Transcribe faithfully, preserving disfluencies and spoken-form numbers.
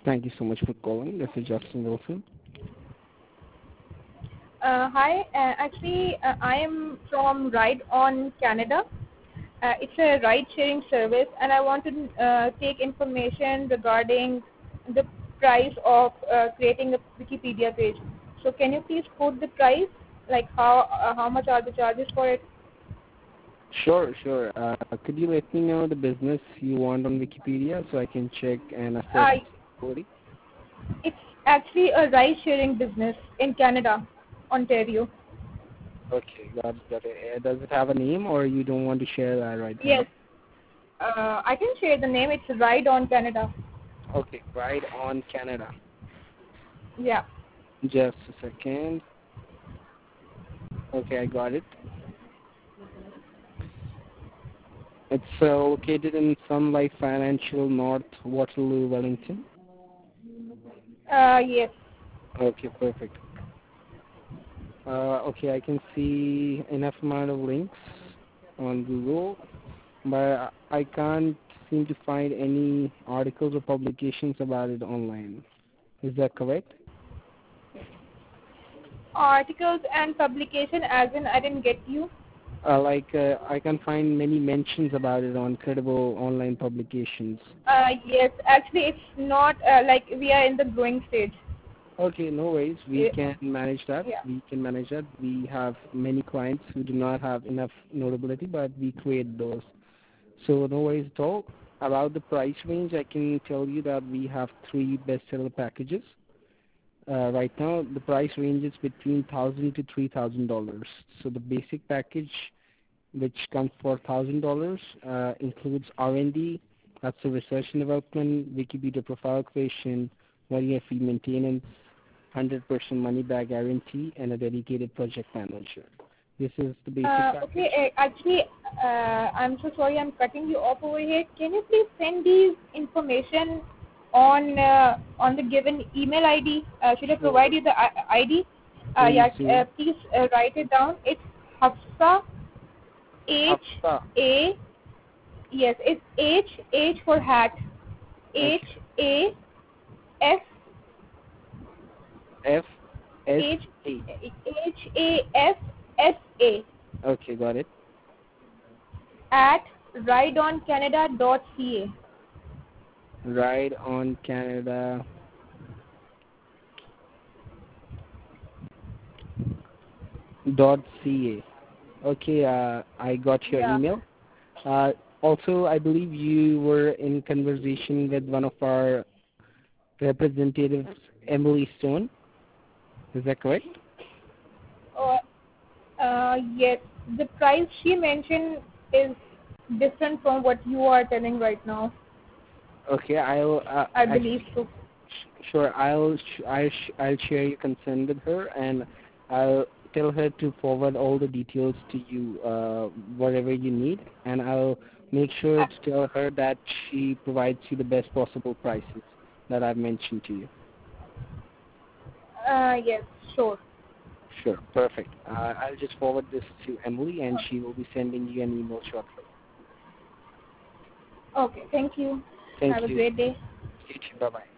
Thank you so much for calling. This is Justin Wilson. Uh, hi, uh, actually, uh, I am from Ride On Canada. Uh, it's a ride-sharing service, and I want to uh, take information regarding the price of uh, creating a Wikipedia page. So, can you please quote the price? Like, how uh, how much are the charges for it? Sure, sure. Uh, could you let me know the business you want on Wikipedia so I can check and assess Uh, quality? it's actually a ride-sharing business in Canada, Ontario. Okay, got it, got it. Uh, Does it have a name or you don't want to share that right now? Yes, uh, I can share the name. It's Ride On Canada. Okay, right on Canada. Yeah. Just a second. Okay, I got it. It's uh, located in Sun Life Financial, North Waterloo, Wellington. Uh, yes. Okay, perfect. Uh, okay, I can see enough amount of links on Google, but I can't seem to find any articles or publications about it online. Is that correct? Articles and publication, as in I didn't get you. Uh, like uh, I can find many mentions about it on credible online publications. Uh, yes, actually it's not uh, like we are in the growing stage. Okay, no worries. We Eh, can manage that. yeah. We can manage that. We have many clients who do not have enough notability, but we create those. So no worries at all. About the price range, I can tell you that we have three bestseller packages. Uh, right now, the price ranges between thousand to three thousand dollars. So the basic package, which comes for thousand dollars, uh, includes R and D, that's the research and development, Wikipedia profile creation, one year free maintenance, one hundred percent money back guarantee, and a dedicated project manager. This is the basic Uh, package. okay, uh, actually, uh, I'm so sorry I'm cutting you off over here. Can you please send these information on uh, on the given email I D? Uh, should I provide Sure. you the I- ID? Uh, Please yeah, do. uh, please uh, write it down. It's Hafsa, H Hafsa. A, yes, it's H, H for hat, H Okay. A F F S H A. H A F S A Okay, got it. at rideoncanada dot c a. Ride on Canada dot ca. Okay, uh, I got your Yeah. email. Uh, also, I believe you were in conversation with one of our representatives, Emily Stone. Is that correct? Uh, uh, yes, the price she mentioned is different from what you are telling right now. Okay, I'll uh, I believe actually so. sure. I'll sh- I'll, sh- I'll share your consent with her, and I'll tell her to forward all the details to you, uh, whatever you need, and I'll make sure Uh, to tell her that she provides you the best possible prices that I've mentioned to you. uh, yes, sure. Sure, perfect. Uh, I'll just forward this to Emily, and Okay. she will be sending you an email shortly. Okay. Thank you. Thank Have a you. great day. You too. Bye bye.